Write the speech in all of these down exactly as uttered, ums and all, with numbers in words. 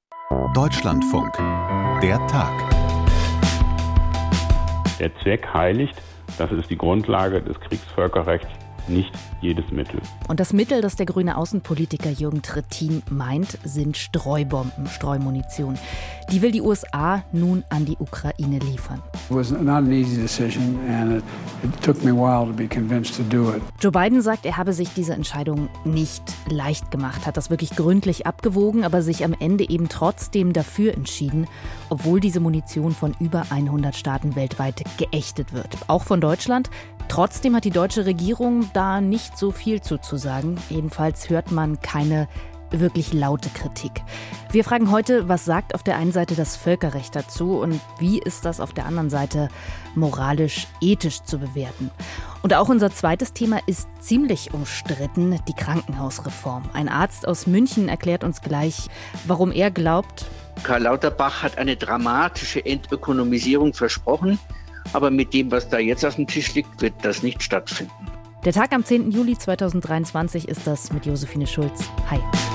Deutschlandfunk. Der Tag. Der Zweck heiligt, das ist die Grundlage des Kriegsvölkerrechts, nicht jedes Mittel. Und das Mittel, das der grüne Außenpolitiker Jürgen Trittin meint, sind Streubomben, Streumunition. Die will die U S A nun an die Ukraine liefern. It was not an easy decision and it, it took me a while to be convinced to do it. Joe Biden sagt, er habe sich diese Entscheidung nicht leicht gemacht, hat das wirklich gründlich abgewogen, aber sich am Ende eben trotzdem dafür entschieden, obwohl diese Munition von über hundert Staaten weltweit geächtet wird. Auch von Deutschland. Trotzdem hat die deutsche Regierung da nicht so viel zuzusagen. Jedenfalls hört man keine wirklich laute Kritik. Wir fragen heute, was sagt auf der einen Seite das Völkerrecht dazu und wie ist das auf der anderen Seite moralisch, ethisch zu bewerten? Und auch unser zweites Thema ist ziemlich umstritten, die Krankenhausreform. Ein Arzt aus München erklärt uns gleich, warum er glaubt, Karl Lauterbach hat eine dramatische Entökonomisierung versprochen. Aber mit dem, was da jetzt auf dem Tisch liegt, wird das nicht stattfinden. Der Tag am zehnten Juli zweitausenddreiundzwanzig ist das mit Josephine Schulz. Hi.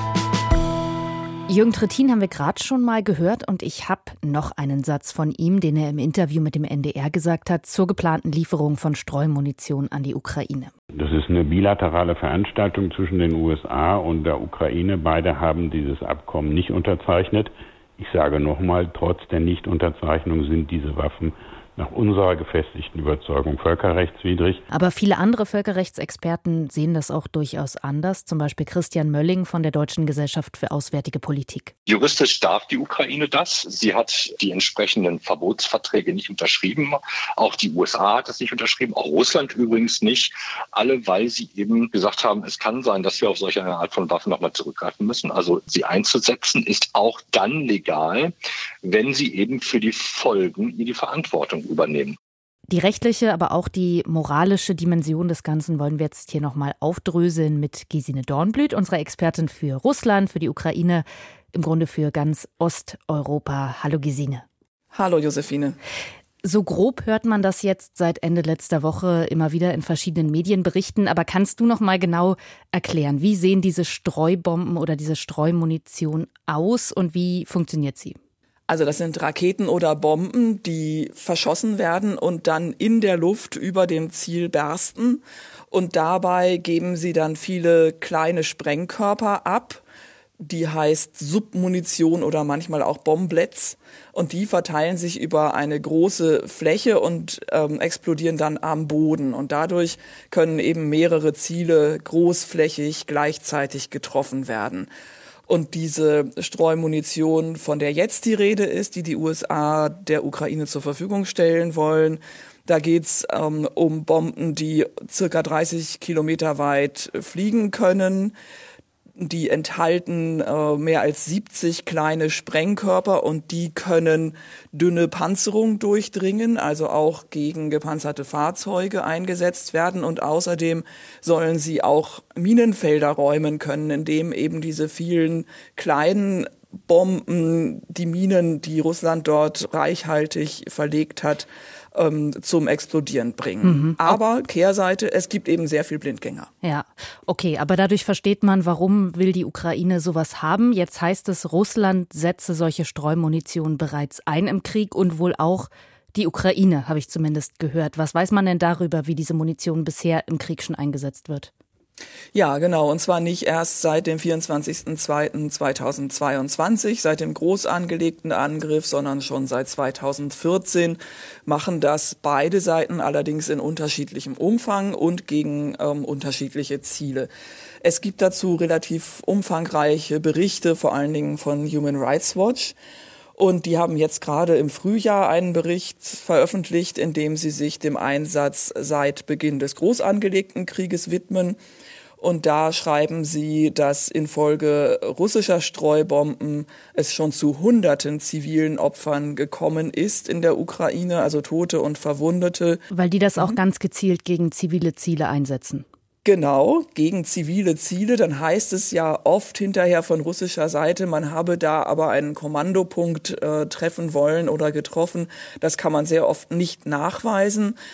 Jürgen Trittin haben wir gerade schon mal gehört und ich habe noch einen Satz von ihm, den er im Interview mit dem N D R gesagt hat, zur geplanten Lieferung von Streumunition an die Ukraine. Das ist eine bilaterale Veranstaltung zwischen den U S A und der Ukraine. Beide haben dieses Abkommen nicht unterzeichnet. Ich sage nochmal, trotz der Nichtunterzeichnung sind diese Waffen nach unserer gefestigten Überzeugung völkerrechtswidrig. Aber viele andere Völkerrechtsexperten sehen das auch durchaus anders. Zum Beispiel Christian Mölling von der Deutschen Gesellschaft für Auswärtige Politik. Juristisch darf die Ukraine das. Sie hat die entsprechenden Verbotsverträge nicht unterschrieben. Auch die U S A hat das nicht unterschrieben. Auch Russland übrigens nicht. Alle, weil sie eben gesagt haben, es kann sein, dass wir auf solche eine Art von Waffen nochmal zurückgreifen müssen. Also sie einzusetzen ist auch dann legal, wenn sie eben für die Folgen die Verantwortung übernehmen. Die rechtliche, aber auch die moralische Dimension des Ganzen wollen wir jetzt hier nochmal aufdröseln mit Gesine Dornblüt, unserer Expertin für Russland, für die Ukraine, im Grunde für ganz Osteuropa. Hallo Gesine. Hallo Josephine. So grob hört man das jetzt seit Ende letzter Woche immer wieder in verschiedenen Medienberichten. Aber kannst du noch mal genau erklären, wie sehen diese Streubomben oder diese Streumunition aus und wie funktioniert sie? Also das sind Raketen oder Bomben, die verschossen werden und dann in der Luft über dem Ziel bersten. Und dabei geben sie dann viele kleine Sprengkörper ab. Die heißt Submunition oder manchmal auch Bomblets. Und die verteilen sich über eine große Fläche und ähm, explodieren dann am Boden. Und dadurch können eben mehrere Ziele großflächig gleichzeitig getroffen werden. Und diese Streumunition, von der jetzt die Rede ist, die die U S A der Ukraine zur Verfügung stellen wollen, da geht's ähm, um Bomben, die circa dreißig Kilometer weit fliegen können. Die enthalten äh, mehr als siebzig kleine Sprengkörper und die können dünne Panzerung durchdringen, also auch gegen gepanzerte Fahrzeuge eingesetzt werden. Und außerdem sollen sie auch Minenfelder räumen können, indem eben diese vielen kleinen Bomben, die Minen, die Russland dort reichhaltig verlegt hat, zum Explodieren bringen. Mhm. Aber Kehrseite, es gibt eben sehr viel Blindgänger. Ja, okay, aber dadurch versteht man, warum will die Ukraine sowas haben. Jetzt heißt es, Russland setze solche Streumunition bereits ein im Krieg und wohl auch die Ukraine, habe ich zumindest gehört. Was weiß man denn darüber, wie diese Munition bisher im Krieg schon eingesetzt wird? Ja, genau. Und zwar nicht erst seit dem vierundzwanzigsten zweiten zweitausendzweiundzwanzig, seit dem groß angelegten Angriff, sondern schon seit zweitausendvierzehn machen das beide Seiten, allerdings in unterschiedlichem Umfang und gegen ähm, unterschiedliche Ziele. Es gibt dazu relativ umfangreiche Berichte, vor allen Dingen von Human Rights Watch. Und die haben jetzt gerade im Frühjahr einen Bericht veröffentlicht, in dem sie sich dem Einsatz seit Beginn des groß angelegten Krieges widmen. Und da schreiben sie, dass infolge russischer Streubomben es schon zu hunderten zivilen Opfern gekommen ist in der Ukraine, also Tote und Verwundete. Weil die das auch ganz gezielt gegen zivile Ziele einsetzen. Genau, gegen zivile Ziele. Dann heißt es ja oft hinterher von russischer Seite, man habe da aber einen Kommandopunkt äh, treffen wollen oder getroffen. Das kann man sehr oft nicht nachweisen.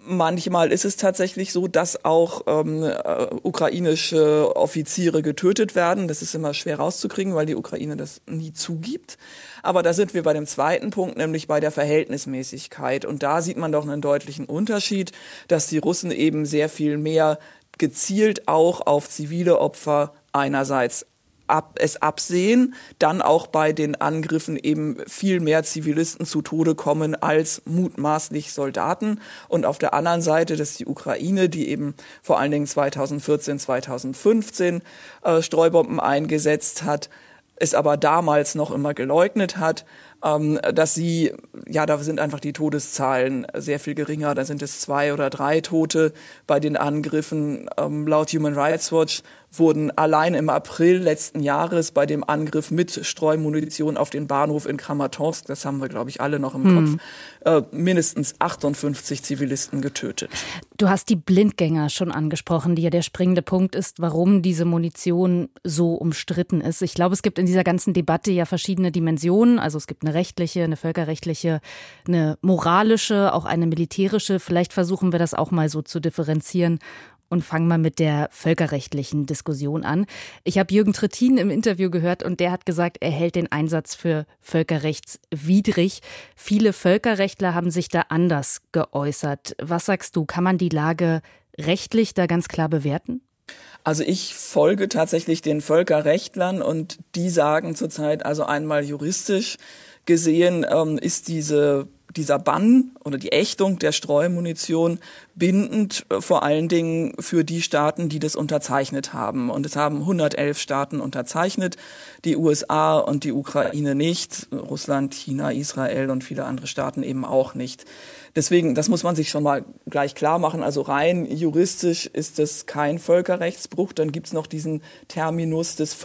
Manchmal ist es tatsächlich so, dass auch ähm, äh, ukrainische Offiziere getötet werden. Das ist immer schwer rauszukriegen, weil die Ukraine das nie zugibt. Aber da sind wir bei dem zweiten Punkt, nämlich bei der Verhältnismäßigkeit. Und da sieht man doch einen deutlichen Unterschied, dass die Russen eben sehr viel mehr gezielt auch auf zivile Opfer einerseits Ab, es absehen, dann auch bei den Angriffen eben viel mehr Zivilisten zu Tode kommen als mutmaßlich Soldaten. Und auf der anderen Seite, dass die Ukraine, die eben vor allen Dingen zweitausendvierzehn, zweitausendfünfzehn äh, Streubomben eingesetzt hat, es aber damals noch immer geleugnet hat, ähm, dass sie, ja, da sind einfach die Todeszahlen sehr viel geringer. Da sind es zwei oder drei Tote bei den Angriffen. Ähm, laut Human Rights Watch wurden allein im April letzten Jahres bei dem Angriff mit Streumunition auf den Bahnhof in Kramatorsk, das haben wir, glaube ich, alle noch im hm. Kopf, äh, mindestens achtundfünfzig Zivilisten getötet. Du hast die Blindgänger schon angesprochen, die ja der springende Punkt ist, warum diese Munition so umstritten ist. Ich glaube, es gibt in dieser ganzen Debatte ja verschiedene Dimensionen. Also es gibt eine rechtliche, eine völkerrechtliche, eine moralische, auch eine militärische. Vielleicht versuchen wir das auch mal so zu differenzieren. Und fangen wir mit der völkerrechtlichen Diskussion an. Ich habe Jürgen Trittin im Interview gehört und der hat gesagt, er hält den Einsatz für völkerrechtswidrig. Viele Völkerrechtler haben sich da anders geäußert. Was sagst du, kann man die Lage rechtlich da ganz klar bewerten? Also ich folge tatsächlich den Völkerrechtlern und die sagen zurzeit, also einmal juristisch gesehen, ähm, ist diese dieser Bann oder die Ächtung der Streumunition bindend vor allen Dingen für die Staaten, die das unterzeichnet haben. Und es haben hundertelf Staaten unterzeichnet, die U S A und die Ukraine nicht, Russland, China, Israel und viele andere Staaten eben auch nicht. Deswegen, das muss man sich schon mal gleich klar machen. Also rein juristisch ist es kein Völkerrechtsbruch. Dann gibt's noch diesen Terminus des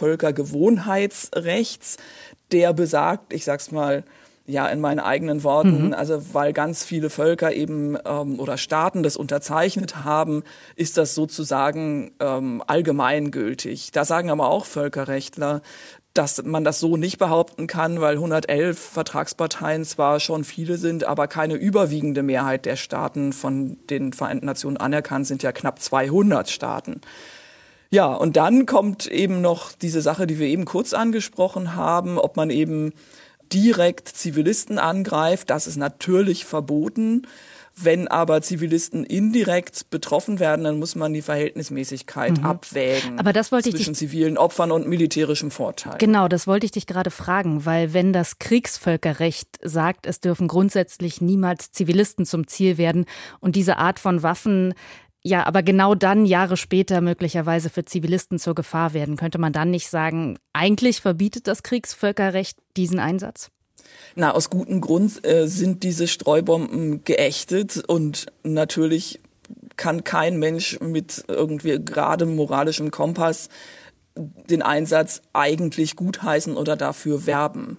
Völkergewohnheitsrechts, der besagt, ich sag's mal, ja, in meinen eigenen Worten, mhm. also weil ganz viele Völker eben ähm, oder Staaten das unterzeichnet haben, ist das sozusagen ähm, allgemeingültig. Da sagen aber auch Völkerrechtler, dass man das so nicht behaupten kann, weil hundertelf Vertragsparteien zwar schon viele sind, aber keine überwiegende Mehrheit der Staaten von den Vereinten Nationen anerkannt sind, ja knapp zweihundert Staaten. Ja, und dann kommt eben noch diese Sache, die wir eben kurz angesprochen haben, ob man eben direkt Zivilisten angreift, das ist natürlich verboten. Wenn aber Zivilisten indirekt betroffen werden, dann muss man die Verhältnismäßigkeit mhm. abwägen. Aber das wollte zwischen ich dich, zivilen Opfern und militärischem Vorteil. Genau, das wollte ich dich gerade fragen, weil wenn das Kriegsvölkerrecht sagt, es dürfen grundsätzlich niemals Zivilisten zum Ziel werden und diese Art von Waffen ja, aber genau dann Jahre später möglicherweise für Zivilisten zur Gefahr werden. Könnte man dann nicht sagen, eigentlich verbietet das Kriegsvölkerrecht diesen Einsatz? Na, aus gutem Grund äh, sind diese Streubomben geächtet und natürlich kann kein Mensch mit irgendwie geradem moralischem Kompass den Einsatz eigentlich gutheißen oder dafür werben.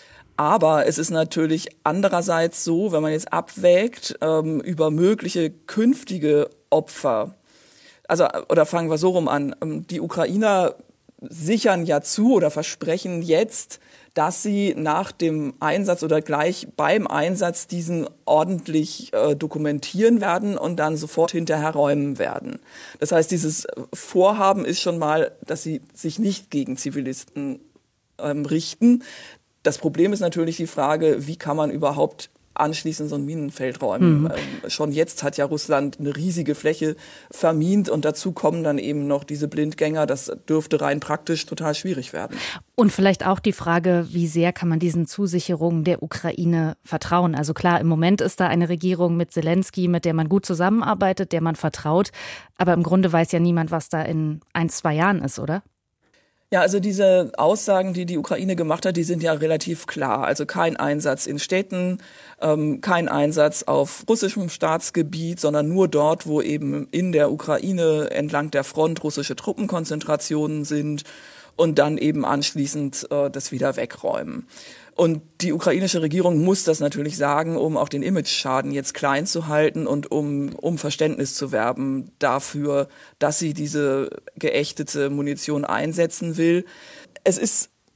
Aber es ist natürlich andererseits so, wenn man jetzt abwägt ähm, über mögliche künftige Opfer, also oder fangen wir so rum an, die Ukrainer sichern ja zu oder versprechen jetzt, dass sie nach dem Einsatz oder gleich beim Einsatz diesen ordentlich äh, dokumentieren werden und dann sofort hinterher räumen werden. Das heißt, dieses Vorhaben ist schon mal, dass sie sich nicht gegen Zivilisten ähm, richten. Das Problem ist natürlich die Frage, wie kann man überhaupt anschließend so ein Minenfeld räumen. Mhm. Ähm, schon jetzt hat ja Russland eine riesige Fläche vermint und dazu kommen dann eben noch diese Blindgänger. Das dürfte rein praktisch total schwierig werden. Und vielleicht auch die Frage, wie sehr kann man diesen Zusicherungen der Ukraine vertrauen? Also klar, im Moment ist da eine Regierung mit Zelensky, mit der man gut zusammenarbeitet, der man vertraut. Aber im Grunde weiß ja niemand, was da in ein, zwei Jahren ist, oder? Ja, also diese Aussagen, die die Ukraine gemacht hat, die sind ja relativ klar. Also kein Einsatz in Städten, ähm, kein Einsatz auf russischem Staatsgebiet, sondern nur dort, wo eben in der Ukraine entlang der Front russische Truppenkonzentrationen sind und dann eben anschließend äh, das wieder wegräumen. Und die ukrainische Regierung muss das natürlich sagen, um auch den Imageschaden jetzt klein zu halten und um, um Verständnis zu werben dafür, dass sie diese geächtete Munition einsetzen will. Es ist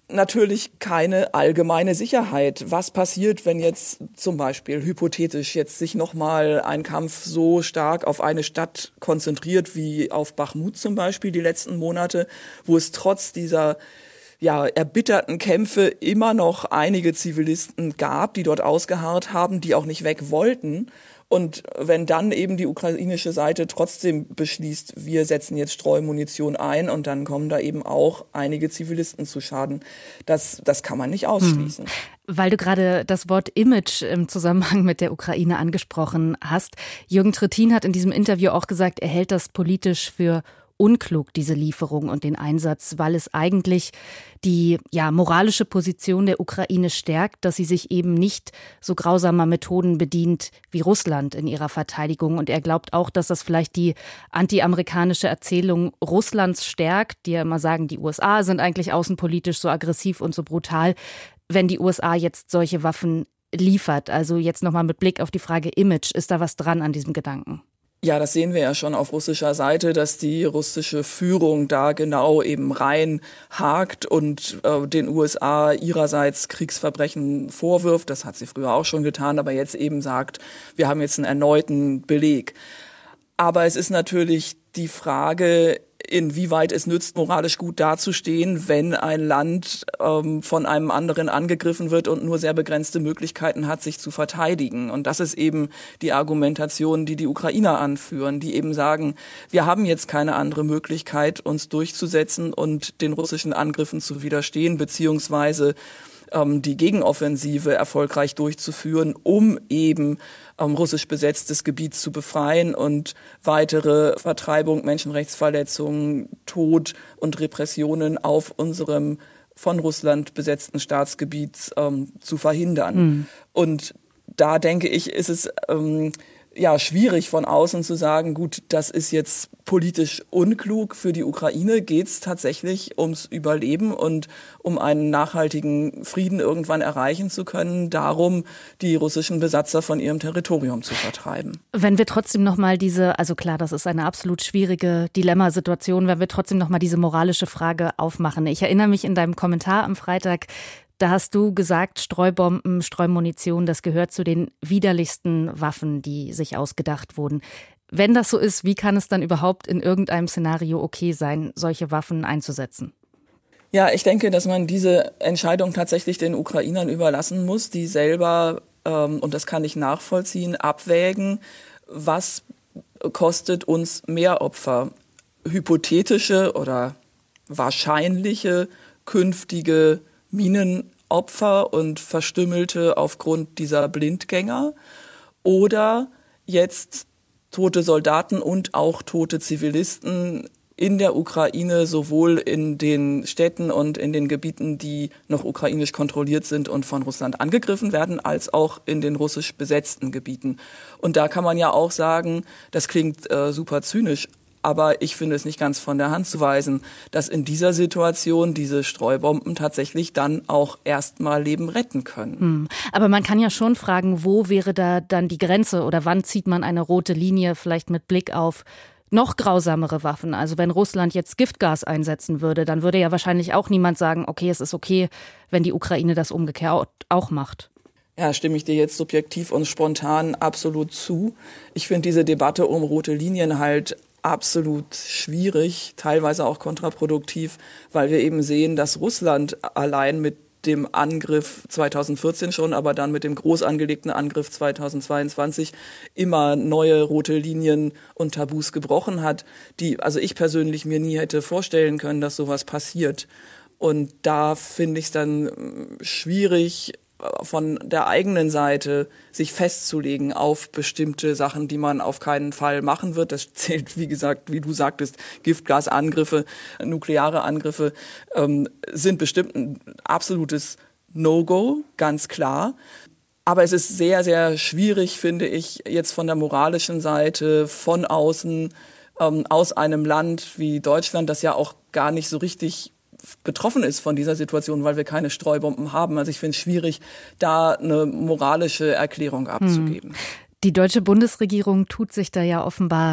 natürlich keine allgemeine Sicherheit. Was passiert, wenn jetzt zum Beispiel hypothetisch jetzt sich nochmal ein Kampf so stark auf eine Stadt konzentriert wie auf Bachmut zum Beispiel die letzten Monate, wo es trotz dieser ja, erbitterten Kämpfe immer noch einige Zivilisten gab, die dort ausgeharrt haben, die auch nicht weg wollten. Und wenn dann eben die ukrainische Seite trotzdem beschließt, wir setzen jetzt Streumunition ein und dann kommen da eben auch einige Zivilisten zu Schaden, das, das kann man nicht ausschließen. Hm. Weil du gerade das Wort Image im Zusammenhang mit der Ukraine angesprochen hast. Jürgen Trittin hat in diesem Interview auch gesagt, er hält das politisch für unklug, diese Lieferung und den Einsatz, weil es eigentlich die ja, moralische Position der Ukraine stärkt, dass sie sich eben nicht so grausamer Methoden bedient wie Russland in ihrer Verteidigung. Und er glaubt auch, dass das vielleicht die anti-amerikanische Erzählung Russlands stärkt, die ja immer sagen, die U S A sind eigentlich außenpolitisch so aggressiv und so brutal, wenn die U S A jetzt solche Waffen liefert. Also jetzt nochmal mit Blick auf die Frage Image, ist da was dran an diesem Gedanken? Ja, das sehen wir ja schon auf russischer Seite, dass die russische Führung da genau eben rein hakt und äh, den U S A ihrerseits Kriegsverbrechen vorwirft. Das hat sie früher auch schon getan, aber jetzt eben sagt, wir haben jetzt einen erneuten Beleg. Aber es ist natürlich die Frage, inwieweit es nützt, moralisch gut dazustehen, wenn ein Land ähm, von einem anderen angegriffen wird und nur sehr begrenzte Möglichkeiten hat, sich zu verteidigen. Und das ist eben die Argumentation, die die Ukrainer anführen, die eben sagen, wir haben jetzt keine andere Möglichkeit, uns durchzusetzen und den russischen Angriffen zu widerstehen, beziehungsweise ähm, die Gegenoffensive erfolgreich durchzuführen, um eben ähm, russisch besetztes Gebiet zu befreien und weitere Vertreibung, Menschenrechtsverletzungen, Tod und Repressionen auf unserem von Russland besetzten Staatsgebiet ähm, zu verhindern. Mhm. Und da denke ich, ist es ähm, ja schwierig von außen zu sagen, gut, das ist jetzt politisch unklug. Für die Ukraine geht es tatsächlich ums Überleben und um einen nachhaltigen Frieden irgendwann erreichen zu können, darum, die russischen Besatzer von ihrem Territorium zu vertreiben. Wenn wir trotzdem nochmal diese, also klar, das ist eine absolut schwierige Dilemmasituation, wenn wir trotzdem nochmal diese moralische Frage aufmachen. Ich erinnere mich in deinem Kommentar am Freitag, da hast du gesagt, Streubomben, Streumunition, das gehört zu den widerlichsten Waffen, die sich ausgedacht wurden. Wenn das so ist, wie kann es dann überhaupt in irgendeinem Szenario okay sein, solche Waffen einzusetzen? Ja, ich denke, dass man diese Entscheidung tatsächlich den Ukrainern überlassen muss, die selber, ähm, und das kann ich nachvollziehen, abwägen, was kostet uns mehr Opfer? Hypothetische oder wahrscheinliche künftige Minenopfer und Verstümmelte aufgrund dieser Blindgänger oder jetzt tote Soldaten und auch tote Zivilisten in der Ukraine, sowohl in den Städten und in den Gebieten, die noch ukrainisch kontrolliert sind und von Russland angegriffen werden, als auch in den russisch besetzten Gebieten. Und da kann man ja auch sagen, das klingt äh, super zynisch, aber ich finde es nicht ganz von der Hand zu weisen, dass in dieser Situation diese Streubomben tatsächlich dann auch erstmal Leben retten können. Hm. Aber man kann ja schon fragen, wo wäre da dann die Grenze oder wann zieht man eine rote Linie, vielleicht mit Blick auf noch grausamere Waffen? Also wenn Russland jetzt Giftgas einsetzen würde, dann würde ja wahrscheinlich auch niemand sagen, okay, es ist okay, wenn die Ukraine das umgekehrt auch macht. Ja, stimme ich dir jetzt subjektiv und spontan absolut zu. Ich finde diese Debatte um rote Linien halt absolut schwierig, teilweise auch kontraproduktiv, weil wir eben sehen, dass Russland allein mit dem Angriff zweitausendvierzehn schon, aber dann mit dem groß angelegten Angriff zweitausendzweiundzwanzig immer neue rote Linien und Tabus gebrochen hat, die also ich persönlich mir nie hätte vorstellen können, dass sowas passiert. Und da finde ich es dann schwierig, von der eigenen Seite sich festzulegen auf bestimmte Sachen, die man auf keinen Fall machen wird. Das zählt, wie gesagt, wie du sagtest, Giftgasangriffe, nukleare Angriffe ähm, sind bestimmt ein absolutes No-Go, ganz klar. Aber es ist sehr, sehr schwierig, finde ich, jetzt von der moralischen Seite, von außen, ähm, aus einem Land wie Deutschland, das ja auch gar nicht so richtig betroffen ist von dieser Situation, weil wir keine Streubomben haben. Also ich finde es schwierig, da eine moralische Erklärung abzugeben. Die deutsche Bundesregierung tut sich da ja offenbar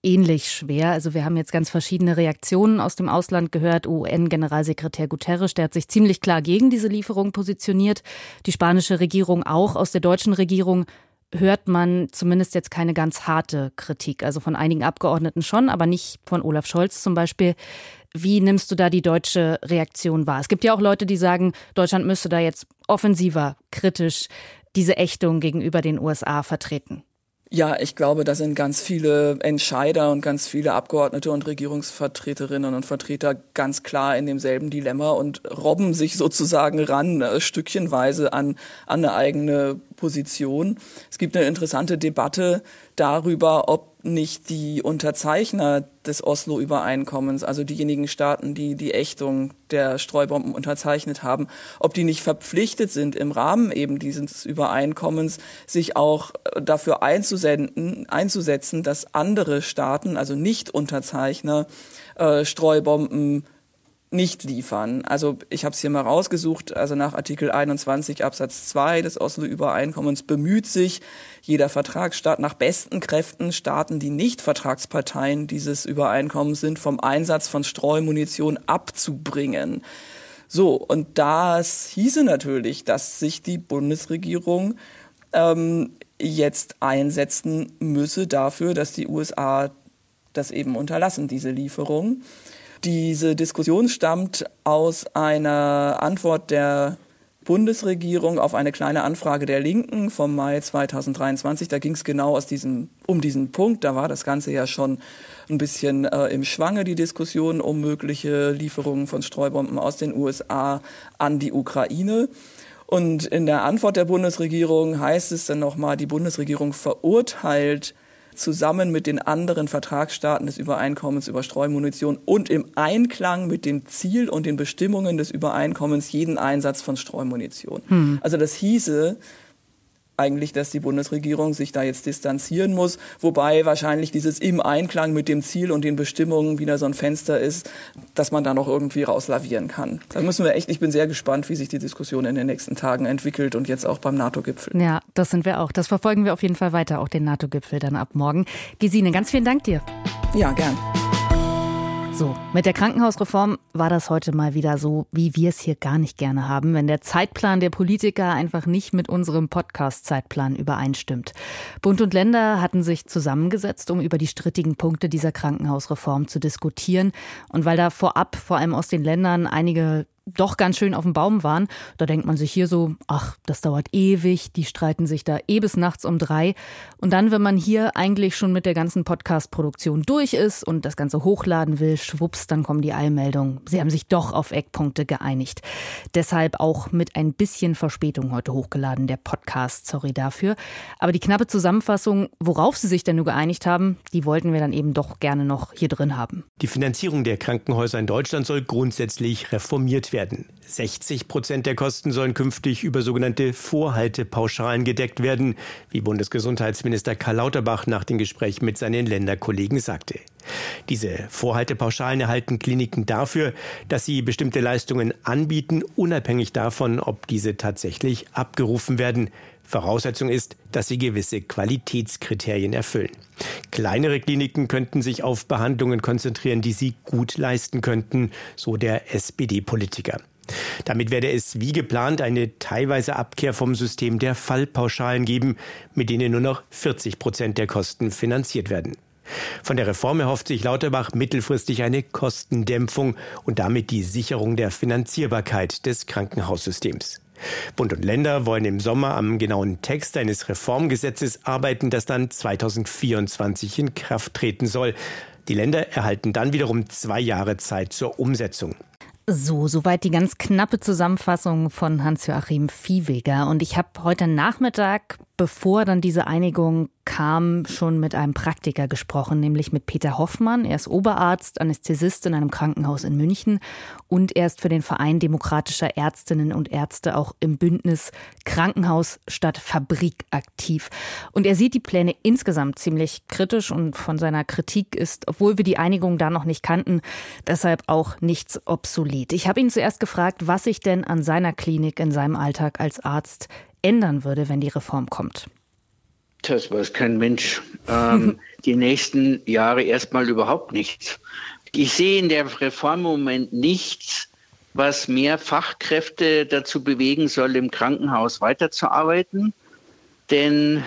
ähnlich schwer. Also wir haben jetzt ganz verschiedene Reaktionen aus dem Ausland gehört. U N-Generalsekretär Guterres, der hat sich ziemlich klar gegen diese Lieferung positioniert. Die spanische Regierung auch. Aus der deutschen Regierung hört man zumindest jetzt keine ganz harte Kritik. Also von einigen Abgeordneten schon, aber nicht von Olaf Scholz zum Beispiel. Wie nimmst du da die deutsche Reaktion wahr? Es gibt ja auch Leute, die sagen, Deutschland müsste da jetzt offensiver, kritisch diese Ächtung gegenüber den U S A vertreten. Ja, ich glaube, da sind ganz viele Entscheider und ganz viele Abgeordnete und Regierungsvertreterinnen und Vertreter ganz klar in demselben Dilemma und robben sich sozusagen ran, äh, stückchenweise an, an eine eigene Position. Es gibt eine interessante Debatte darüber, ob nicht die Unterzeichner des Oslo-Übereinkommens, also diejenigen Staaten, die die Ächtung der Streubomben unterzeichnet haben, ob die nicht verpflichtet sind, im Rahmen eben dieses Übereinkommens sich auch dafür einzusenden, einzusetzen, dass andere Staaten, also Nicht-Unterzeichner, äh, Streubomben nicht liefern. Also ich habe es hier mal rausgesucht, also nach Artikel einundzwanzig Absatz zwei des Oslo-Übereinkommens bemüht sich jeder Vertragsstaat nach besten Kräften, Staaten, die nicht Vertragsparteien dieses Übereinkommens sind, vom Einsatz von Streumunition abzubringen. So, und das hieße natürlich, dass sich die Bundesregierung ähm, jetzt einsetzen müsse dafür, dass die U S A das eben unterlassen, diese Lieferung. Diese Diskussion stammt aus einer Antwort der Bundesregierung auf eine kleine Anfrage der Linken vom Mai zweitausenddreiundzwanzig. Da ging es genau aus diesem, um diesen Punkt. Da war das Ganze ja schon ein bisschen äh, im Schwange, die Diskussion um mögliche Lieferungen von Streubomben aus den U S A an die Ukraine. Und in der Antwort der Bundesregierung heißt es dann nochmal, die Bundesregierung verurteilt zusammen mit den anderen Vertragsstaaten des Übereinkommens über Streumunition und im Einklang mit dem Ziel und den Bestimmungen des Übereinkommens jeden Einsatz von Streumunition. Hm. Also das hieße eigentlich, dass die Bundesregierung sich da jetzt distanzieren muss, wobei wahrscheinlich dieses im Einklang mit dem Ziel und den Bestimmungen wieder so ein Fenster ist, dass man da noch irgendwie rauslavieren kann. Da müssen wir echt, ich bin sehr gespannt, wie sich die Diskussion in den nächsten Tagen entwickelt und jetzt auch beim NATO-Gipfel. Ja, das sind wir auch. Das verfolgen wir auf jeden Fall weiter, auch den NATO-Gipfel dann ab morgen. Gesine, ganz vielen Dank dir. Ja, gern. So, mit der Krankenhausreform war das heute mal wieder so, wie wir es hier gar nicht gerne haben, wenn der Zeitplan der Politiker einfach nicht mit unserem Podcast-Zeitplan übereinstimmt. Bund und Länder hatten sich zusammengesetzt, um über die strittigen Punkte dieser Krankenhausreform zu diskutieren. Und weil da vorab, vor allem aus den Ländern, einige doch ganz schön auf dem Baum waren, da denkt man sich hier so, ach, das dauert ewig, die streiten sich da eh bis nachts um drei. Und dann, wenn man hier eigentlich schon mit der ganzen Podcast-Produktion durch ist und das Ganze hochladen will, schwupps, dann kommen die Eilmeldungen. Sie haben sich doch auf Eckpunkte geeinigt. Deshalb auch mit ein bisschen Verspätung heute hochgeladen, der Podcast, sorry dafür. Aber die knappe Zusammenfassung, worauf sie sich denn nur geeinigt haben, die wollten wir dann eben doch gerne noch hier drin haben. Die Finanzierung der Krankenhäuser in Deutschland soll grundsätzlich reformiert werden. werden. sechzig Prozent der Kosten sollen künftig über sogenannte Vorhaltepauschalen gedeckt werden, wie Bundesgesundheitsminister Karl Lauterbach nach dem Gespräch mit seinen Länderkollegen sagte. Diese Vorhaltepauschalen erhalten Kliniken dafür, dass sie bestimmte Leistungen anbieten, unabhängig davon, ob diese tatsächlich abgerufen werden. Voraussetzung ist, dass sie gewisse Qualitätskriterien erfüllen. Kleinere Kliniken könnten sich auf Behandlungen konzentrieren, die sie gut leisten könnten, so der S P D-Politiker. Damit werde es wie geplant eine teilweise Abkehr vom System der Fallpauschalen geben, mit denen nur noch vierzig Prozent der Kosten finanziert werden. Von der Reform erhofft sich Lauterbach mittelfristig eine Kostendämpfung und damit die Sicherung der Finanzierbarkeit des Krankenhaussystems. Bund und Länder wollen im Sommer am genauen Text eines Reformgesetzes arbeiten, das dann zweitausendvierundzwanzig in Kraft treten soll. Die Länder erhalten dann wiederum zwei Jahre Zeit zur Umsetzung. So, soweit die ganz knappe Zusammenfassung von Hans-Joachim Viehweger. Und ich habe heute Nachmittag, bevor dann diese Einigung kam, schon mit einem Praktiker gesprochen, nämlich mit Peter Hoffmann. Er ist Oberarzt, Anästhesist in einem Krankenhaus in München und er ist für den Verein demokratischer Ärztinnen und Ärzte auch im Bündnis Krankenhaus statt Fabrik aktiv. Und er sieht die Pläne insgesamt ziemlich kritisch und von seiner Kritik ist, obwohl wir die Einigung da noch nicht kannten, deshalb auch nichts obsolet. Ich habe ihn zuerst gefragt, was sich denn an seiner Klinik in seinem Alltag als Arzt ändern würde, wenn die Reform kommt. Das weiß kein Mensch. Ähm, die nächsten Jahre erstmal überhaupt nichts. Ich sehe in der Reform im Moment nichts, was mehr Fachkräfte dazu bewegen soll, im Krankenhaus weiterzuarbeiten. Denn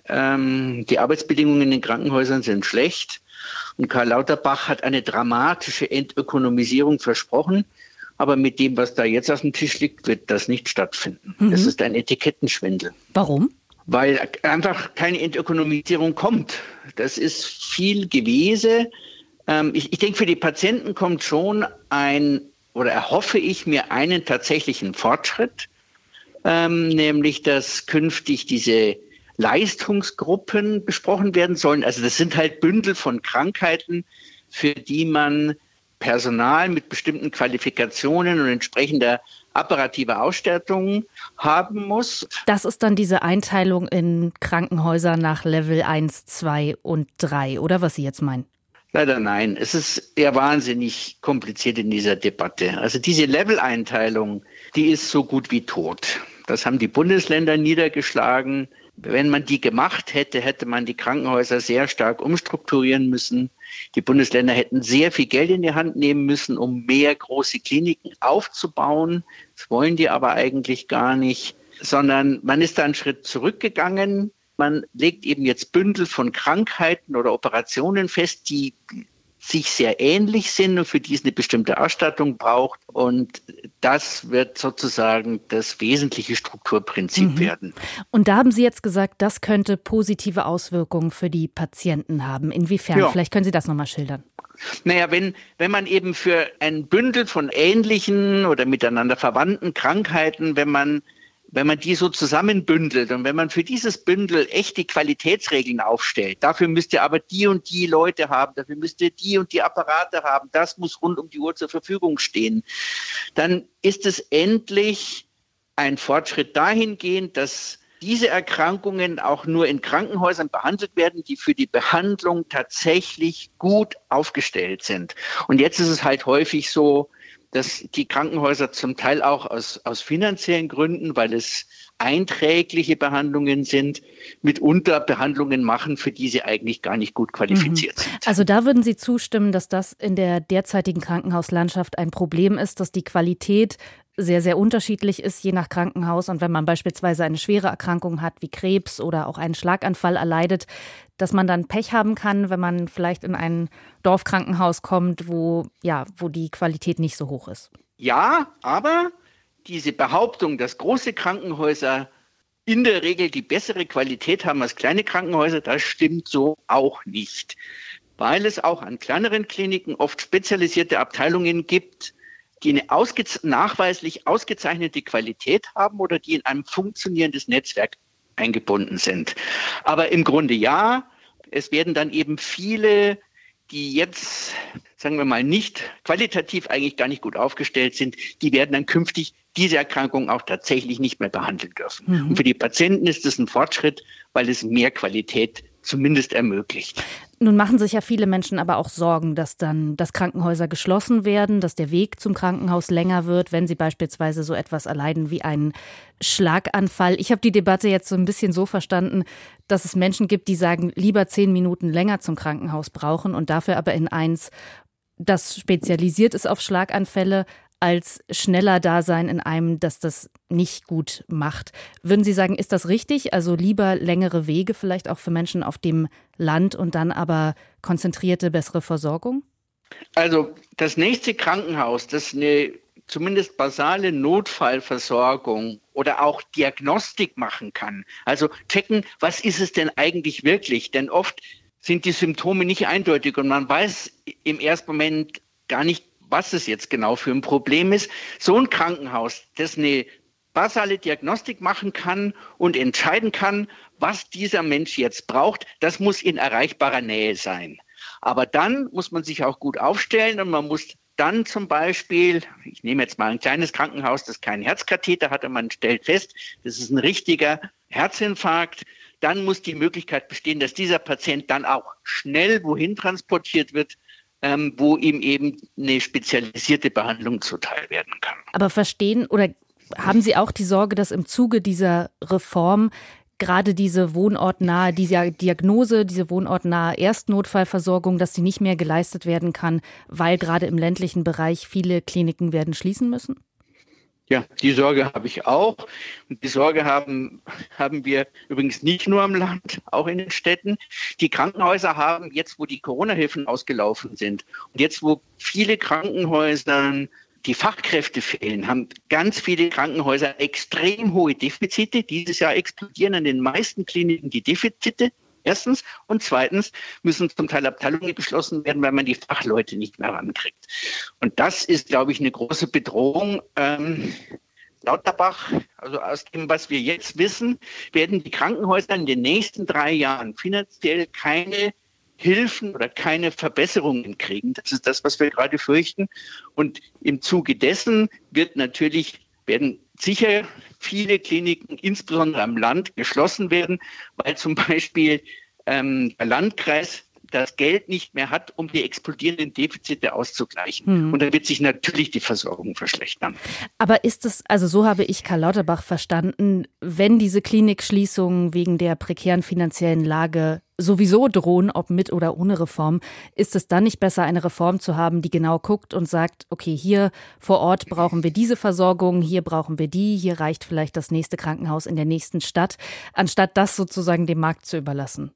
ähm, die Arbeitsbedingungen in den Krankenhäusern sind schlecht. Und Karl Lauterbach hat eine dramatische Entökonomisierung versprochen. Aber mit dem, was da jetzt auf dem Tisch liegt, wird das nicht stattfinden. Mhm. Das ist ein Etikettenschwindel. Warum? Weil einfach keine Entökonomisierung kommt. Das ist viel Gewese. Ähm, ich, ich denke, für die Patienten kommt schon ein, oder erhoffe ich mir einen tatsächlichen Fortschritt. Ähm, nämlich, dass künftig diese Leistungsgruppen besprochen werden sollen. Also das sind halt Bündel von Krankheiten, für die man Personal mit bestimmten Qualifikationen und entsprechender apparativer Ausstattung haben muss. Das ist dann diese Einteilung in Krankenhäuser nach Level eins, zwei und drei, oder was Sie jetzt meinen? Leider nein. Es ist eher wahnsinnig kompliziert in dieser Debatte. Also diese Level-Einteilung, die ist so gut wie tot. Das haben die Bundesländer niedergeschlagen. Wenn man die gemacht hätte, hätte man die Krankenhäuser sehr stark umstrukturieren müssen. Die Bundesländer hätten sehr viel Geld in die Hand nehmen müssen, um mehr große Kliniken aufzubauen. Das wollen die aber eigentlich gar nicht, sondern man ist da einen Schritt zurückgegangen. Man legt eben jetzt Bündel von Krankheiten oder Operationen fest, die sich sehr ähnlich sind und für die es eine bestimmte Ausstattung braucht. Und das wird sozusagen das wesentliche Strukturprinzip mhm. werden. Und da haben Sie jetzt gesagt, das könnte positive Auswirkungen für die Patienten haben. Inwiefern? Ja. Vielleicht können Sie das nochmal schildern. Naja, wenn, wenn man eben für ein Bündel von ähnlichen oder miteinander verwandten Krankheiten, wenn man Wenn man die so zusammenbündelt und wenn man für dieses Bündel echt die Qualitätsregeln aufstellt, dafür müsst ihr aber die und die Leute haben, dafür müsst ihr die und die Apparate haben, das muss rund um die Uhr zur Verfügung stehen, dann ist es endlich ein Fortschritt dahingehend, dass diese Erkrankungen auch nur in Krankenhäusern behandelt werden, die für die Behandlung tatsächlich gut aufgestellt sind. Und jetzt ist es halt häufig so, dass die Krankenhäuser zum Teil auch aus, aus finanziellen Gründen, weil es einträgliche Behandlungen sind, mitunter Behandlungen machen, für die sie eigentlich gar nicht gut qualifiziert mhm. sind. Also da würden Sie zustimmen, dass das in der derzeitigen Krankenhauslandschaft ein Problem ist, dass die Qualität sehr, sehr unterschiedlich ist, je nach Krankenhaus. Und wenn man beispielsweise eine schwere Erkrankung hat, wie Krebs oder auch einen Schlaganfall erleidet, dass man dann Pech haben kann, wenn man vielleicht in ein Dorfkrankenhaus kommt, wo, ja, wo die Qualität nicht so hoch ist. Ja, aber diese Behauptung, dass große Krankenhäuser in der Regel die bessere Qualität haben als kleine Krankenhäuser, das stimmt so auch nicht. Weil es auch an kleineren Kliniken oft spezialisierte Abteilungen gibt, die eine ausge- nachweislich ausgezeichnete Qualität haben oder die in einem funktionierendes Netzwerk eingebunden sind. Aber im Grunde ja, es werden dann eben viele, die jetzt, sagen wir mal, nicht qualitativ eigentlich gar nicht gut aufgestellt sind, die werden dann künftig diese Erkrankung auch tatsächlich nicht mehr behandeln dürfen. Mhm. Und für die Patienten ist das ein Fortschritt, weil es mehr Qualität zumindest ermöglicht. Nun machen sich ja viele Menschen aber auch Sorgen, dass dann dass Krankenhäuser geschlossen werden, dass der Weg zum Krankenhaus länger wird, wenn sie beispielsweise so etwas erleiden wie einen Schlaganfall. Ich habe die Debatte jetzt so ein bisschen so verstanden, dass es Menschen gibt, die sagen, lieber zehn Minuten länger zum Krankenhaus brauchen und dafür aber in eins, das spezialisiert ist auf Schlaganfälle, als schneller da sein in einem, das das nicht gut macht. Würden Sie sagen, ist das richtig? Also lieber längere Wege vielleicht auch für Menschen auf dem Land und dann aber konzentrierte, bessere Versorgung? Also das nächste Krankenhaus, das eine zumindest basale Notfallversorgung oder auch Diagnostik machen kann. Also checken, was ist es denn eigentlich wirklich? Denn oft sind die Symptome nicht eindeutig und man weiß im ersten Moment gar nicht, was es jetzt genau für ein Problem ist. So ein Krankenhaus, das eine basale Diagnostik machen kann und entscheiden kann, was dieser Mensch jetzt braucht, das muss in erreichbarer Nähe sein. Aber dann muss man sich auch gut aufstellen und man muss dann zum Beispiel, ich nehme jetzt mal ein kleines Krankenhaus, das keinen Herzkatheter hat und man stellt fest, das ist ein richtiger Herzinfarkt, dann muss die Möglichkeit bestehen, dass dieser Patient dann auch schnell wohin transportiert wird, Ähm, wo ihm eben eine spezialisierte Behandlung zuteil werden kann. Aber verstehen oder haben Sie auch die Sorge, dass im Zuge dieser Reform gerade diese wohnortnahe, diese Diagnose, diese wohnortnahe Erstnotfallversorgung, dass die nicht mehr geleistet werden kann, weil gerade im ländlichen Bereich viele Kliniken werden schließen müssen? Ja, die Sorge habe ich auch. Und die Sorge haben, haben wir übrigens nicht nur am Land, auch in den Städten. Die Krankenhäuser haben jetzt, wo die Corona-Hilfen ausgelaufen sind und jetzt, wo viele Krankenhäuser die Fachkräfte fehlen, haben ganz viele Krankenhäuser extrem hohe Defizite. Dieses Jahr explodieren an den meisten Kliniken die Defizite. Erstens. Und zweitens müssen zum Teil Abteilungen geschlossen werden, weil man die Fachleute nicht mehr rankriegt. Und das ist, glaube ich, eine große Bedrohung. Ähm, Lauterbach, also aus dem, was wir jetzt wissen, werden die Krankenhäuser in den nächsten drei Jahren finanziell keine Hilfen oder keine Verbesserungen kriegen. Das ist das, was wir gerade fürchten. Und im Zuge dessen wird natürlich, werden sicher viele Kliniken, insbesondere am Land, geschlossen werden, weil zum Beispiel ähm, der Landkreis das Geld nicht mehr hat, um die explodierenden Defizite auszugleichen. Hm. Und da wird sich natürlich die Versorgung verschlechtern. Aber ist es, also so habe ich Karl Lauterbach verstanden, wenn diese Klinikschließungen wegen der prekären finanziellen Lage sowieso drohen, ob mit oder ohne Reform, ist es dann nicht besser, eine Reform zu haben, die genau guckt und sagt, okay, hier vor Ort brauchen wir diese Versorgung, hier brauchen wir die, hier reicht vielleicht das nächste Krankenhaus in der nächsten Stadt, anstatt das sozusagen dem Markt zu überlassen?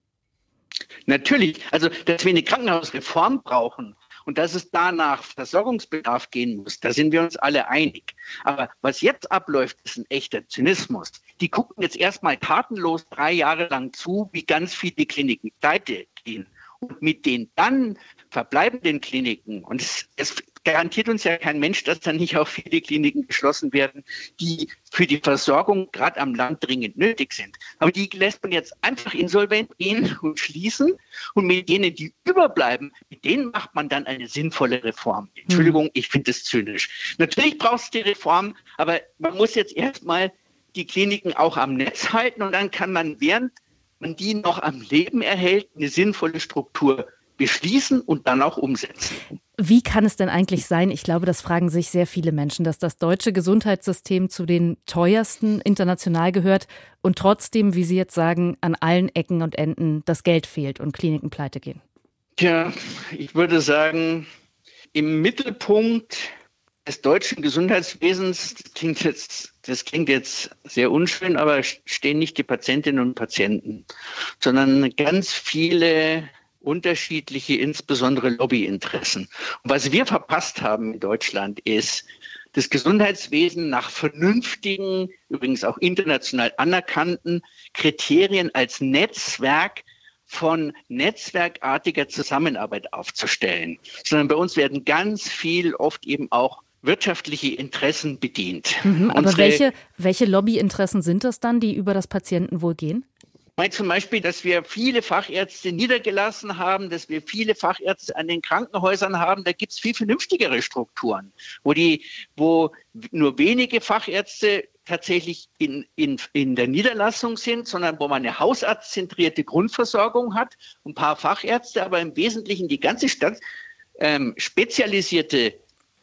Natürlich, also dass wir eine Krankenhausreform brauchen und dass es danach Versorgungsbedarf gehen muss, da sind wir uns alle einig. Aber was jetzt abläuft, ist ein echter Zynismus. Die gucken jetzt erstmal tatenlos drei Jahre lang zu, wie ganz viele Kliniken pleite gehen. Und mit den dann verbleibenden Kliniken, und es, es garantiert uns ja kein Mensch, dass dann nicht auch viele Kliniken geschlossen werden, die für die Versorgung gerade am Land dringend nötig sind. Aber die lässt man jetzt einfach insolvent gehen und schließen. Und mit denen, die überbleiben, mit denen macht man dann eine sinnvolle Reform. Entschuldigung, ich finde es zynisch. Natürlich braucht es die Reform, aber man muss jetzt erstmal die Kliniken auch am Netz halten und dann kann man, während man die noch am Leben erhält, eine sinnvolle Struktur beschließen und dann auch umsetzen. Wie kann es denn eigentlich sein, ich glaube, das fragen sich sehr viele Menschen, dass das deutsche Gesundheitssystem zu den teuersten international gehört und trotzdem, wie Sie jetzt sagen, an allen Ecken und Enden das Geld fehlt und Kliniken pleite gehen? Tja, ich würde sagen, im Mittelpunkt des deutschen Gesundheitswesens, das klingt jetzt, das klingt jetzt sehr unschön, aber stehen nicht die Patientinnen und Patienten, sondern ganz viele unterschiedliche, insbesondere Lobbyinteressen. Und was wir verpasst haben in Deutschland ist, das Gesundheitswesen nach vernünftigen, übrigens auch international anerkannten Kriterien als Netzwerk von netzwerkartiger Zusammenarbeit aufzustellen. Sondern bei uns werden ganz viel, oft eben auch wirtschaftliche Interessen bedient. Mhm, aber Unsere, welche, welche Lobbyinteressen sind das dann, die über das Patientenwohl gehen? Ich meine zum Beispiel, dass wir viele Fachärzte niedergelassen haben, dass wir viele Fachärzte an den Krankenhäusern haben. Da gibt es viel vernünftigere Strukturen, wo, die, wo nur wenige Fachärzte tatsächlich in, in, in der Niederlassung sind, sondern wo man eine hausarztzentrierte Grundversorgung hat, ein paar Fachärzte, aber im Wesentlichen die ganze Stadt ähm, spezialisierte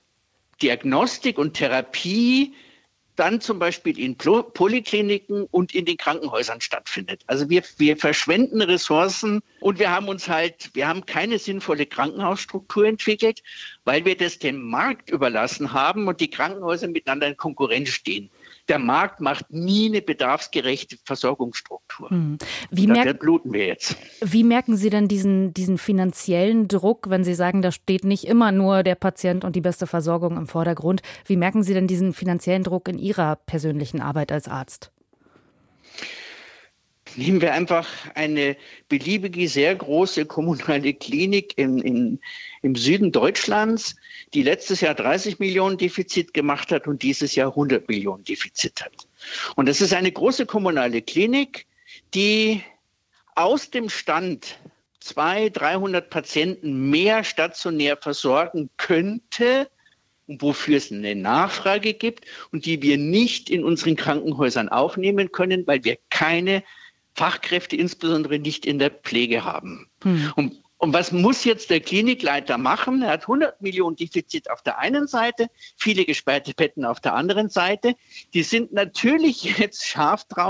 Diagnostik und Therapie dann zum Beispiel in Polikliniken und in den Krankenhäusern stattfindet. Also wir, wir verschwenden Ressourcen und wir haben uns halt, wir haben keine sinnvolle Krankenhausstruktur entwickelt, weil wir das dem Markt überlassen haben und die Krankenhäuser miteinander in Konkurrenz stehen. Der Markt macht nie eine bedarfsgerechte Versorgungsstruktur. Hm. Wie merk- da bluten wir jetzt. Wie merken Sie denn diesen, diesen finanziellen Druck, wenn Sie sagen, da steht nicht immer nur der Patient und die beste Versorgung im Vordergrund? Wie merken Sie denn diesen finanziellen Druck in Ihrer persönlichen Arbeit als Arzt? Nehmen wir einfach eine beliebige, sehr große kommunale Klinik in, in, im Süden Deutschlands, die letztes Jahr dreißig Millionen Defizit gemacht hat und dieses Jahr hundert Millionen Defizit hat. Und das ist eine große kommunale Klinik, die aus dem Stand zweihundert, dreihundert Patienten mehr stationär versorgen könnte, und wofür es eine Nachfrage gibt und die wir nicht in unseren Krankenhäusern aufnehmen können, weil wir keine Fachkräfte, insbesondere nicht in der Pflege haben. Hm. Und, und was muss jetzt der Klinikleiter machen? Er hat hundert Millionen Defizit auf der einen Seite, viele gesperrte Betten auf der anderen Seite. Die sind natürlich jetzt scharf drauf,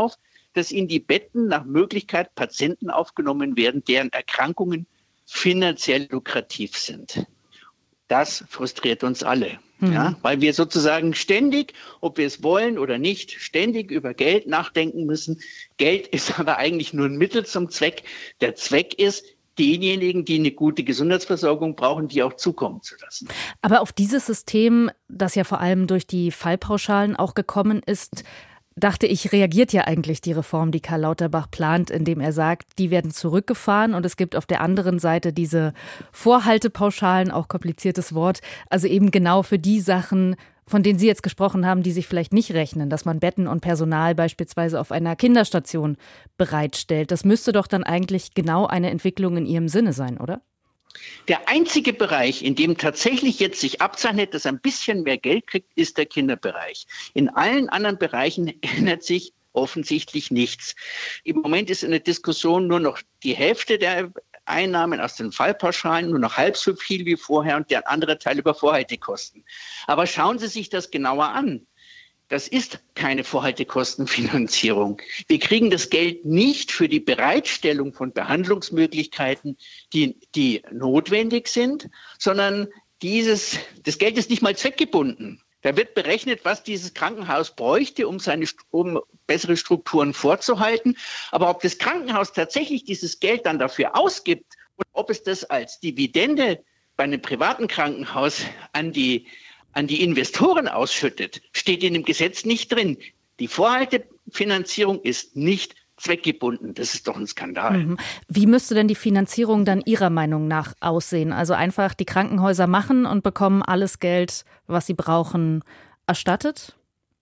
dass in die Betten nach Möglichkeit Patienten aufgenommen werden, deren Erkrankungen finanziell lukrativ sind. Das frustriert uns alle, mhm. ja, weil wir sozusagen ständig, ob wir es wollen oder nicht, ständig über Geld nachdenken müssen. Geld ist aber eigentlich nur ein Mittel zum Zweck. Der Zweck ist, denjenigen, die eine gute Gesundheitsversorgung brauchen, die auch zukommen zu lassen. Aber auf dieses System, das ja vor allem durch die Fallpauschalen auch gekommen ist, dachte ich, reagiert ja eigentlich die Reform, die Karl Lauterbach plant, indem er sagt, die werden zurückgefahren und es gibt auf der anderen Seite diese Vorhaltepauschalen, auch kompliziertes Wort, also eben genau für die Sachen, von denen Sie jetzt gesprochen haben, die sich vielleicht nicht rechnen, dass man Betten und Personal beispielsweise auf einer Kinderstation bereitstellt. Das müsste doch dann eigentlich genau eine Entwicklung in Ihrem Sinne sein, oder? Der einzige Bereich, in dem tatsächlich jetzt sich abzeichnet, dass er ein bisschen mehr Geld kriegt, ist der Kinderbereich. In allen anderen Bereichen ändert sich offensichtlich nichts. Im Moment ist in der Diskussion nur noch die Hälfte der Einnahmen aus den Fallpauschalen, nur noch halb so viel wie vorher und der andere Teil über Vorhaltekosten. Aber schauen Sie sich das genauer an. Das ist keine Vorhaltekostenfinanzierung. Wir kriegen das Geld nicht für die Bereitstellung von Behandlungsmöglichkeiten, die, die notwendig sind, sondern dieses, das Geld ist nicht mal zweckgebunden. Da wird berechnet, was dieses Krankenhaus bräuchte, um seine um bessere Strukturen vorzuhalten. Aber ob das Krankenhaus tatsächlich dieses Geld dann dafür ausgibt und ob es das als Dividende bei einem privaten Krankenhaus an die an die Investoren ausschüttet, steht in dem Gesetz nicht drin. Die Vorhaltefinanzierung ist nicht zweckgebunden. Das ist doch ein Skandal. Wie müsste denn die Finanzierung dann Ihrer Meinung nach aussehen? Also einfach die Krankenhäuser machen und bekommen alles Geld, was sie brauchen, erstattet?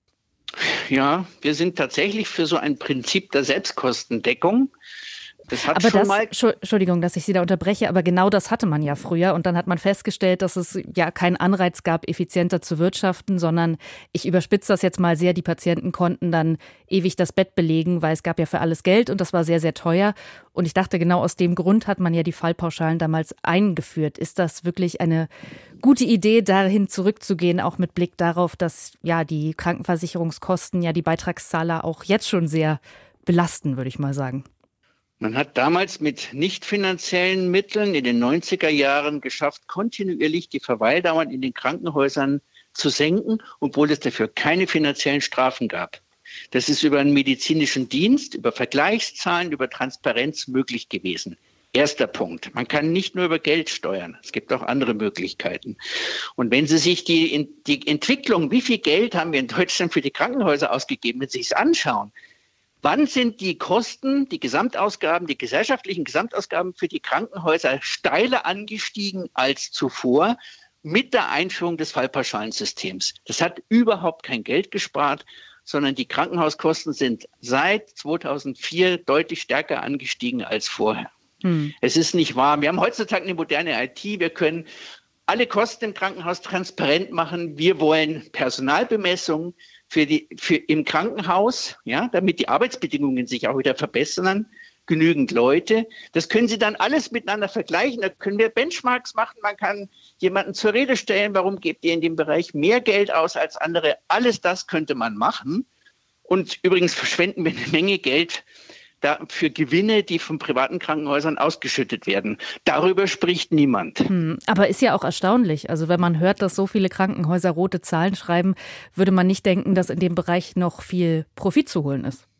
Ja, wir sind tatsächlich für so ein Prinzip der Selbstkostendeckung. Das hat aber schon das, mal Entschuldigung, dass ich Sie da unterbreche, aber genau das hatte man ja früher und dann hat man festgestellt, dass es ja keinen Anreiz gab, effizienter zu wirtschaften, sondern ich überspitze das jetzt mal sehr, die Patienten konnten dann ewig das Bett belegen, weil es gab ja für alles Geld und das war sehr, sehr teuer und ich dachte, genau aus dem Grund hat man ja die Fallpauschalen damals eingeführt. Ist das wirklich eine gute Idee, dahin zurückzugehen, auch mit Blick darauf, dass ja die Krankenversicherungskosten ja die Beitragszahler auch jetzt schon sehr belasten, würde ich mal sagen? Man hat damals mit nicht finanziellen Mitteln in den neunziger Jahren geschafft, kontinuierlich die Verweildauern in den Krankenhäusern zu senken, obwohl es dafür keine finanziellen Strafen gab. Das ist über einen medizinischen Dienst, über Vergleichszahlen, über Transparenz möglich gewesen. Erster Punkt. Man kann nicht nur über Geld steuern. Es gibt auch andere Möglichkeiten. Und wenn Sie sich die, die Entwicklung, wie viel Geld haben wir in Deutschland für die Krankenhäuser ausgegeben, wenn Sie sich es anschauen, wann sind die Kosten, die Gesamtausgaben, die gesellschaftlichen Gesamtausgaben für die Krankenhäuser steiler angestiegen als zuvor mit der Einführung des Fallpauschalensystems? Das hat überhaupt kein Geld gespart, sondern die Krankenhauskosten sind seit zweitausendvier deutlich stärker angestiegen als vorher. Hm. Es ist nicht wahr. Wir haben heutzutage eine moderne I T. Wir können alle Kosten im Krankenhaus transparent machen. Wir wollen Personalbemessung für die, für im Krankenhaus, ja, damit die Arbeitsbedingungen sich auch wieder verbessern, genügend Leute. Das können Sie dann alles miteinander vergleichen. Da können wir Benchmarks machen. Man kann jemanden zur Rede stellen. Warum gebt ihr in dem Bereich mehr Geld aus als andere? Alles das könnte man machen. Und übrigens verschwenden wir eine Menge Geld da für Gewinne, die von privaten Krankenhäusern ausgeschüttet werden. Darüber spricht niemand. Hm, aber ist ja auch erstaunlich. Also wenn man hört, dass so viele Krankenhäuser rote Zahlen schreiben, würde man nicht denken, dass in dem Bereich noch viel Profit zu holen ist.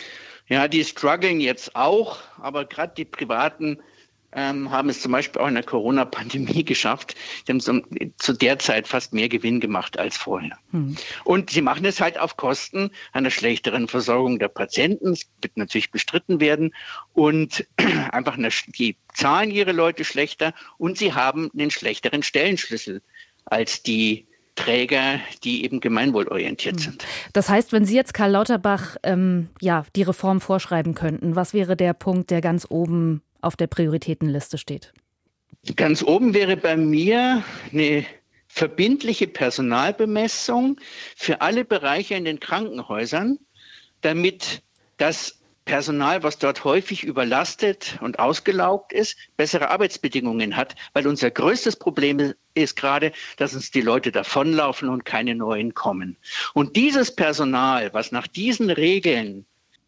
Ja, die strugglen jetzt auch, aber gerade die privaten ähm, haben es zum Beispiel auch in der Corona-Pandemie geschafft. Die haben so, zu der Zeit fast mehr Gewinn gemacht als vorher. Hm. Und sie machen es halt auf Kosten einer schlechteren Versorgung der Patienten. Es wird natürlich bestritten werden. Und einfach eine, die zahlen ihre Leute schlechter und sie haben einen schlechteren Stellenschlüssel als die Träger, die eben gemeinwohlorientiert sind. Das heißt, wenn Sie jetzt Karl Lauterbach ähm, ja, die Reform vorschreiben könnten, was wäre der Punkt, der ganz oben auf der Prioritätenliste steht? Ganz oben wäre bei mir eine verbindliche Personalbemessung für alle Bereiche in den Krankenhäusern, damit das Personal, was dort häufig überlastet und ausgelaugt ist, bessere Arbeitsbedingungen hat, weil unser größtes Problem ist gerade, dass uns die Leute davonlaufen und keine neuen kommen. Und dieses Personal, was nach diesen Regeln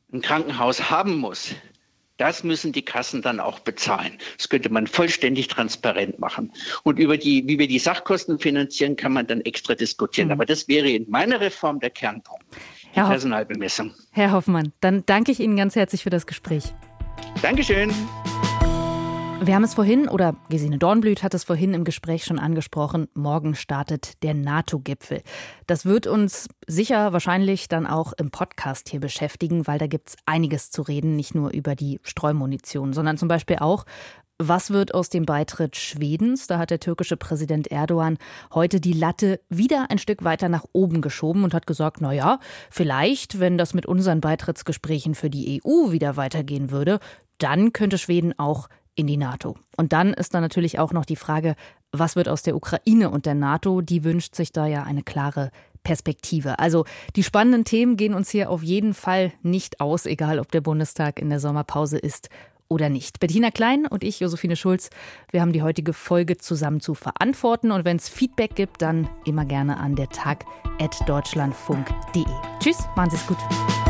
ein Krankenhaus haben muss, das müssen die Kassen dann auch bezahlen. Das könnte man vollständig transparent machen. Und über die, wie wir die Sachkosten finanzieren, kann man dann extra diskutieren. Mhm. Aber das wäre in meiner Reform der Kernpunkt, die Herr Personalbemessung. Herr Hoffmann, dann danke ich Ihnen ganz herzlich für das Gespräch. Dankeschön. Wir haben es vorhin, oder Gesine Dornblüt hat es vorhin im Gespräch schon angesprochen, morgen startet der NATO-Gipfel. Das wird uns sicher wahrscheinlich dann auch im Podcast hier beschäftigen, weil da gibt es einiges zu reden, nicht nur über die Streumunition, sondern zum Beispiel auch, was wird aus dem Beitritt Schwedens? Da hat der türkische Präsident Erdogan heute die Latte wieder ein Stück weiter nach oben geschoben und hat gesagt, na ja, vielleicht, wenn das mit unseren Beitrittsgesprächen für die E U wieder weitergehen würde, dann könnte Schweden auch in die NATO. Und dann ist da natürlich auch noch die Frage, was wird aus der Ukraine und der NATO? Die wünscht sich da ja eine klare Perspektive. Also die spannenden Themen gehen uns hier auf jeden Fall nicht aus, egal ob der Bundestag in der Sommerpause ist oder nicht. Bettina Klein und ich, Josephine Schulz, wir haben die heutige Folge zusammen zu verantworten. Und wenn es Feedback gibt, dann immer gerne an der tag at deutschlandfunk punkt de. Tschüss, machen Sie es gut.